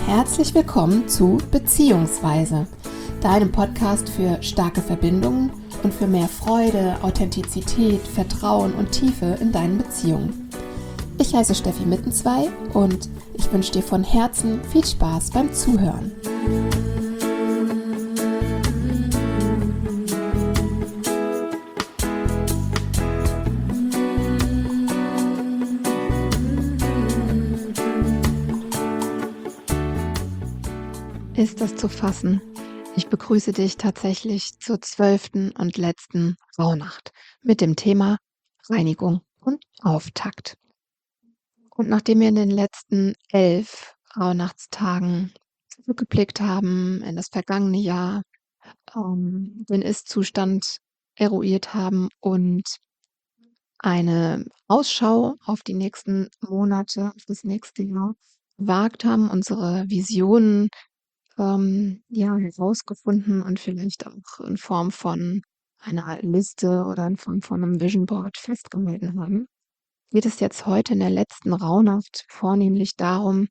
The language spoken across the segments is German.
Herzlich willkommen zu Beziehungsweise, deinem Podcast für starke Verbindungen und für mehr Freude, Authentizität, Vertrauen und Tiefe in deinen Beziehungen. Ich heiße Steffi Mittenzwei und ich wünsche dir von Herzen viel Spaß beim Zuhören. Ist das zu fassen? Ich begrüße dich tatsächlich zur 12. und letzten Rauhnacht mit dem Thema Reinigung und Auftakt. Und nachdem wir in den letzten 11 Rauhnachtstagen zurückgeblickt haben in das vergangene Jahr, den Ist-Zustand eruiert haben und eine Ausschau auf die nächsten Monate, auf das nächste Jahr gewagt haben, unsere Visionen herausgefunden und vielleicht auch in Form von einer Liste oder in Form von einem Vision Board festgehalten haben, geht es jetzt heute in der letzten Rauhnacht vornehmlich darum,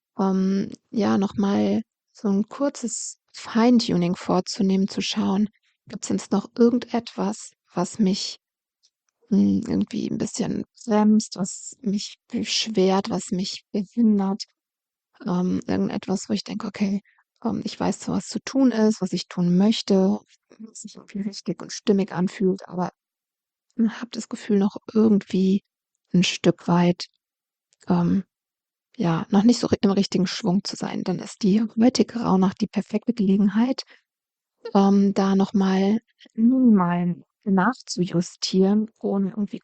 noch mal so ein kurzes Feintuning vorzunehmen, zu schauen, gibt's jetzt noch irgendetwas, was mich, irgendwie ein bisschen bremst, was mich beschwert, was mich behindert? Irgendetwas, wo ich denke: „Okay, ich weiß zwar, was zu tun ist, was ich tun möchte, was sich irgendwie richtig und stimmig anfühlt, aber, habe das Gefühl, noch irgendwie ein Stück weit, ähm, noch nicht so im richtigen Schwung zu sein.“ Dann ist die heutige Rauhnacht die perfekte Gelegenheit, da noch mal minimal nachzujustieren, ohne irgendwie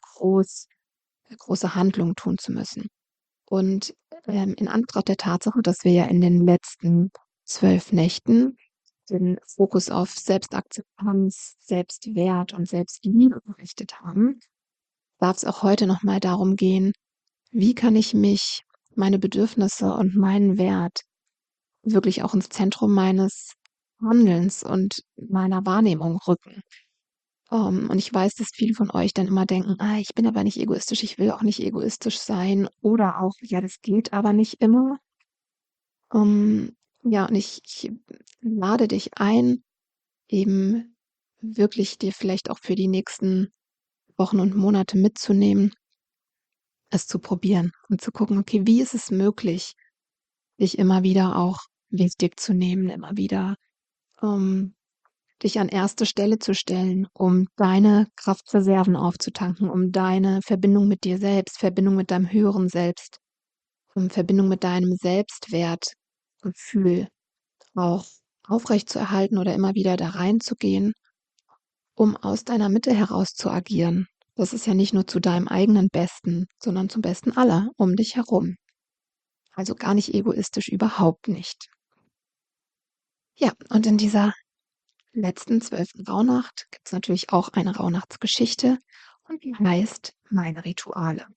große Handlungen tun zu müssen. Und, in Anbetracht der Tatsache, dass wir ja in den letzten 12 Nächten den Fokus auf Selbstakzeptanz, Selbstwert und Selbstliebe gerichtet haben, darf es auch heute noch mal darum gehen: Wie kann ich mich, meine Bedürfnisse und meinen Wert wirklich auch ins Zentrum meines Handelns und meiner Wahrnehmung rücken? Und ich weiß, dass viele von euch dann immer denken: „Ah, ich bin aber nicht egoistisch, ich will auch nicht egoistisch sein“, oder auch: „Ja, das geht aber nicht immer.“ und ich lade dich ein, eben wirklich dir vielleicht auch für die nächsten Wochen und Monate mitzunehmen, es zu probieren und zu gucken: Okay, wie ist es möglich, dich immer wieder auch wichtig zu nehmen, immer wieder, ähm dich an erste Stelle zu stellen, um deine Kraftreserven aufzutanken, um deine Verbindung mit dir selbst, Verbindung mit deinem höheren Selbst, Verbindung mit deinem Selbstwertgefühl auch aufrechtzuerhalten oder immer wieder da reinzugehen, um aus deiner Mitte heraus zu agieren. Das ist ja nicht nur zu deinem eigenen Besten, sondern zum Besten aller um dich herum. Also gar nicht egoistisch, überhaupt nicht. Ja, und in dieser letzten 12. Rauhnacht gibt es natürlich auch eine Rauhnachtsgeschichte und die heißt Meine Rituale.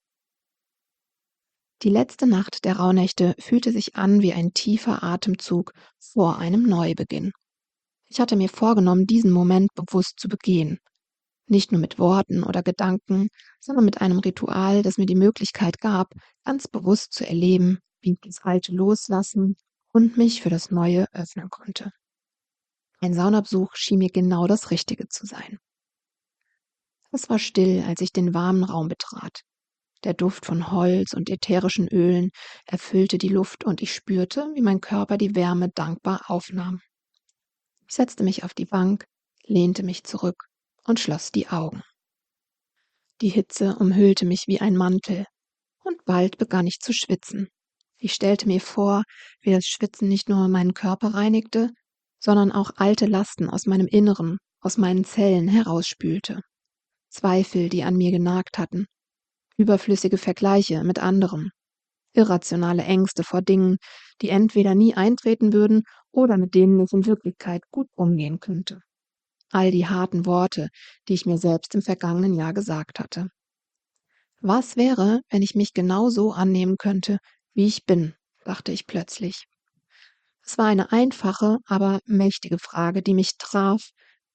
Die letzte Nacht der Rauhnächte fühlte sich an wie ein tiefer Atemzug vor einem Neubeginn. Ich hatte mir vorgenommen, diesen Moment bewusst zu begehen. Nicht nur mit Worten oder Gedanken, sondern mit einem Ritual, das mir die Möglichkeit gab, ganz bewusst zu erleben, wie ich das Alte loslassen und mich für das Neue öffnen konnte. Ein Saunabesuch schien mir genau das Richtige zu sein. Es war still, als ich den warmen Raum betrat. Der Duft von Holz und ätherischen Ölen erfüllte die Luft und ich spürte, wie mein Körper die Wärme dankbar aufnahm. Ich setzte mich auf die Bank, lehnte mich zurück und schloss die Augen. Die Hitze umhüllte mich wie ein Mantel und bald begann ich zu schwitzen. Ich stellte mir vor, wie das Schwitzen nicht nur meinen Körper reinigte, sondern auch alte Lasten aus meinem Inneren, aus meinen Zellen herausspülte. Zweifel, die an mir genagt hatten, überflüssige Vergleiche mit anderen, irrationale Ängste vor Dingen, die entweder nie eintreten würden oder mit denen ich in Wirklichkeit gut umgehen könnte. All die harten Worte, die ich mir selbst im vergangenen Jahr gesagt hatte. Was wäre, wenn ich mich genau so annehmen könnte, wie ich bin, dachte ich plötzlich. Es war eine einfache, aber mächtige Frage, die mich traf.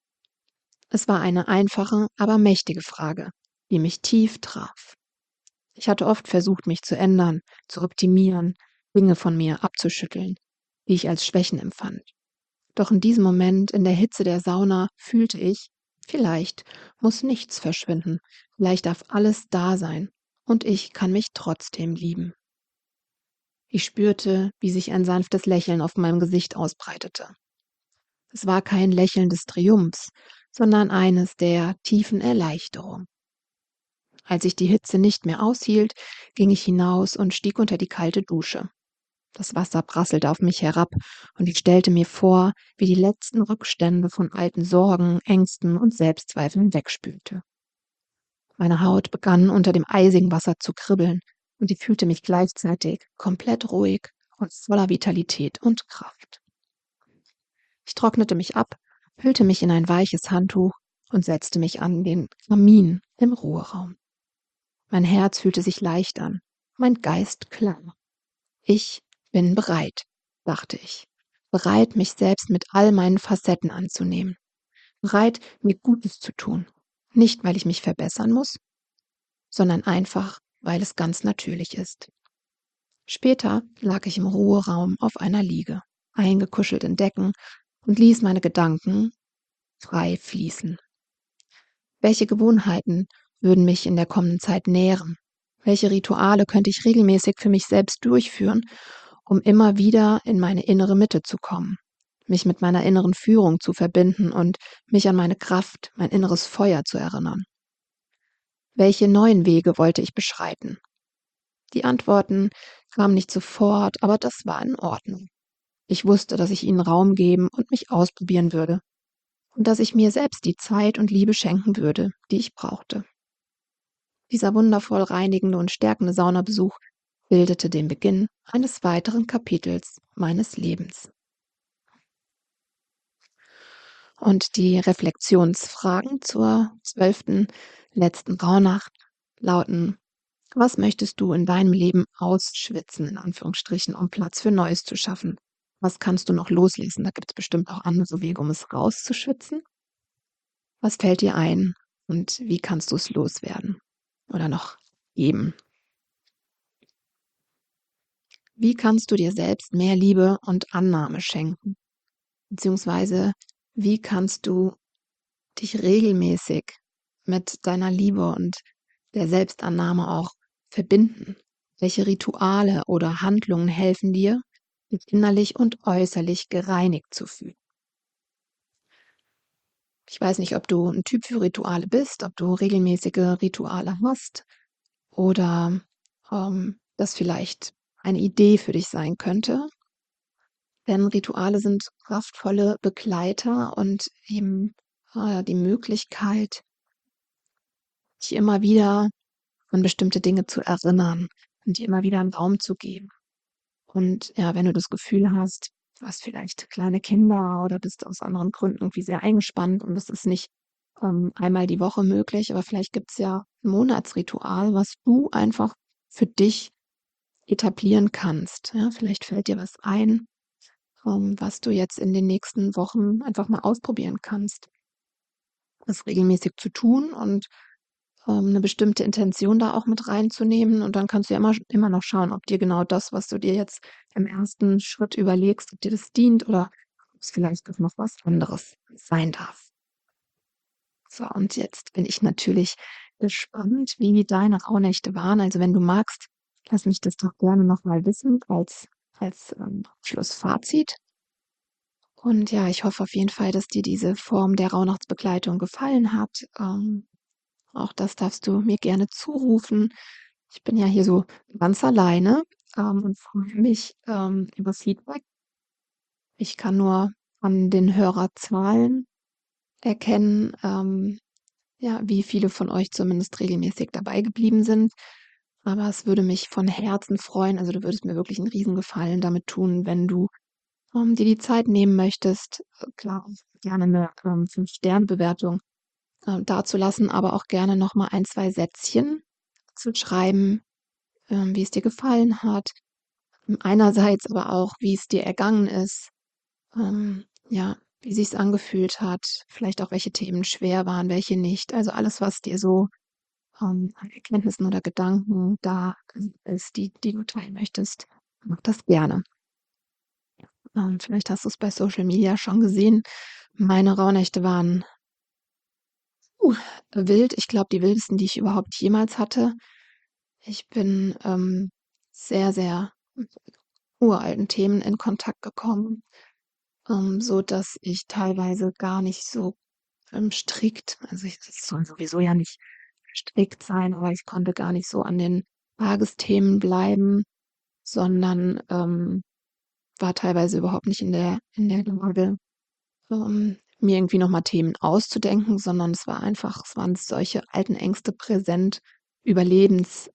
Es war eine einfache, aber mächtige Frage, die mich tief traf. Ich hatte oft versucht, mich zu ändern, zu optimieren, Dinge von mir abzuschütteln. die ich als Schwächen empfand. Doch in diesem Moment, in der Hitze der Sauna, fühlte ich, vielleicht muss nichts verschwinden, vielleicht darf alles da sein und ich kann mich trotzdem lieben. Ich spürte, wie sich ein sanftes Lächeln auf meinem Gesicht ausbreitete. Es war kein Lächeln des Triumphs, sondern eines der tiefen Erleichterung. Als ich die Hitze nicht mehr aushielt, ging ich hinaus und stieg unter die kalte Dusche. Das Wasser prasselte auf mich herab und ich stellte mir vor, wie die letzten Rückstände von alten Sorgen, Ängsten und Selbstzweifeln wegspülte. Meine Haut begann unter dem eisigen Wasser zu kribbeln und ich fühlte mich gleichzeitig komplett ruhig und voller Vitalität und Kraft. Ich trocknete mich ab, hüllte mich in ein weiches Handtuch und setzte mich an den Kamin im Ruheraum. Mein Herz fühlte sich leicht an, mein Geist klar. Ich bin bereit, dachte ich. Bereit, mich selbst mit all meinen Facetten anzunehmen. Bereit, mir Gutes zu tun. Nicht, weil ich mich verbessern muss, sondern einfach, weil es ganz natürlich ist. Später lag ich im Ruheraum auf einer Liege, eingekuschelt in Decken und ließ meine Gedanken frei fließen. Welche Gewohnheiten würden mich in der kommenden Zeit nähren? Welche Rituale könnte ich regelmäßig für mich selbst durchführen, um immer wieder in meine innere Mitte zu kommen, mich mit meiner inneren Führung zu verbinden und mich an meine Kraft, mein inneres Feuer zu erinnern? Welche neuen Wege wollte ich beschreiten? Die Antworten kamen nicht sofort, aber das war in Ordnung. Ich wusste, dass ich ihnen Raum geben und mich ausprobieren würde und dass ich mir selbst die Zeit und Liebe schenken würde, die ich brauchte. Dieser wundervoll reinigende und stärkende Saunabesuch bildete den Beginn eines weiteren Kapitels meines Lebens. Und die Reflexionsfragen zur 12. letzten Rauhnacht lauten: Was möchtest du in deinem Leben ausschwitzen, in Anführungsstrichen, um Platz für Neues zu schaffen? Was kannst du noch loslassen? Da gibt es bestimmt auch andere Wege, um es rauszuschwitzen. Was fällt dir ein und wie kannst du es loswerden oder noch geben? Wie kannst du dir selbst mehr Liebe und Annahme schenken? Beziehungsweise wie kannst du dich regelmäßig mit deiner Liebe und der Selbstannahme auch verbinden? Welche Rituale oder Handlungen helfen dir, dich innerlich und äußerlich gereinigt zu fühlen? Ich weiß nicht, ob du ein Typ für Rituale bist, ob du regelmäßige Rituale hast oder das vielleicht eine Idee für dich sein könnte. Denn Rituale sind kraftvolle Begleiter und eben die Möglichkeit, dich immer wieder an bestimmte Dinge zu erinnern und dir immer wieder einen Raum zu geben. Und ja, wenn du das Gefühl hast, du hast vielleicht kleine Kinder oder bist aus anderen Gründen irgendwie sehr eingespannt und es ist nicht einmal die Woche möglich, aber vielleicht gibt es ja ein Monatsritual, was du einfach für dich etablieren kannst. Ja, vielleicht fällt dir was ein, was du jetzt in den nächsten Wochen einfach mal ausprobieren kannst, das regelmäßig zu tun und 'ne bestimmte Intention da auch mit reinzunehmen. Und dann kannst du ja immer noch schauen, ob dir genau das, was du dir jetzt im ersten Schritt überlegst, ob dir das dient oder ob es vielleicht doch noch was anderes sein darf. So, und jetzt bin ich natürlich gespannt, wie deine Rauhnächte waren. Also, wenn du magst, lass mich das doch gerne noch mal wissen als Schlussfazit. Und ja, ich hoffe auf jeden Fall, dass dir diese Form der Rauhnachtsbegleitung gefallen hat. Auch das darfst du mir gerne zurufen. Ich bin ja hier so ganz alleine, und freue mich, über Feedback. Ich kann nur an den Hörerzahlen erkennen, ja, wie viele von euch zumindest regelmäßig dabei geblieben sind. Aber es würde mich von Herzen freuen, also, du würdest mir wirklich 'n Riesengefallen damit tun, wenn du, dir die Zeit nehmen möchtest, klar, gerne 'ne, 5-Sterne-Bewertung, dazulassen, aber auch gerne noch mal ein, 2 Sätzchen zu schreiben, wie es dir gefallen hat. Einerseits aber auch, wie es dir ergangen ist, ja, wie sich's angefühlt hat, vielleicht auch welche Themen schwer waren, welche nicht. Also alles, was dir so, an Erkenntnissen oder Gedanken da ist, die du teilen möchtest, mach das gerne. Vielleicht hast du es bei Social Media schon gesehen. Meine Rauhnächte waren uh, wild. Ich glaube, die wildesten, die ich überhaupt jemals hatte. Ich bin sehr, sehr mit uralten Themen in Kontakt gekommen, so dass ich teilweise gar nicht so strikt, also es soll sowieso ja nicht strikt sein, aber ich konnte gar nicht so an den Tagesthemen bleiben, sondern war teilweise überhaupt nicht in der Lage, mir irgendwie nochmal Themen auszudenken, sondern es waren solche alten Ängste präsent, Überlebens,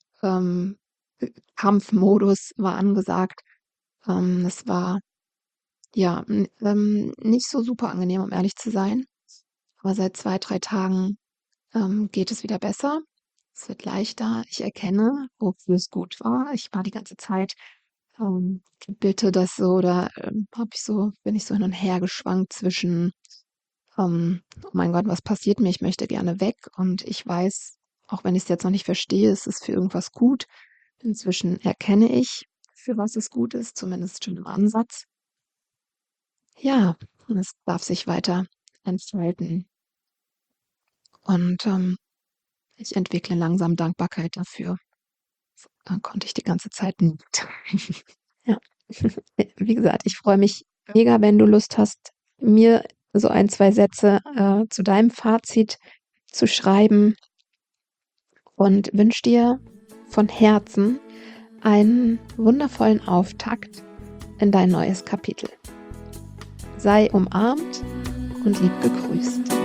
Kampfmodus war angesagt. Es war ja nicht so super angenehm, um ehrlich zu sein. Aber seit 2, 3 Tagen geht es wieder besser. Es wird leichter. Ich erkenne, wofür es gut war. Ich war die ganze Zeit bitte das so, oder bin ich so hin und her geschwankt zwischen, oh mein Gott, was passiert mir? Ich möchte gerne weg. Und ich weiß, auch wenn ich es jetzt noch nicht verstehe, es ist für irgendwas gut. Inzwischen erkenne ich, für was es gut ist, zumindest schon im Ansatz. Ja, und es darf sich weiter entfalten. Und ich entwickle langsam Dankbarkeit dafür. Konnte ich die ganze Zeit nicht. Ja. Wie gesagt, ich freue mich mega, wenn du Lust hast, mir so 1, 2 Sätze zu deinem Fazit zu schreiben, und wünsche dir von Herzen einen wundervollen Auftakt in dein neues Kapitel. Sei umarmt und lieb gegrüßt.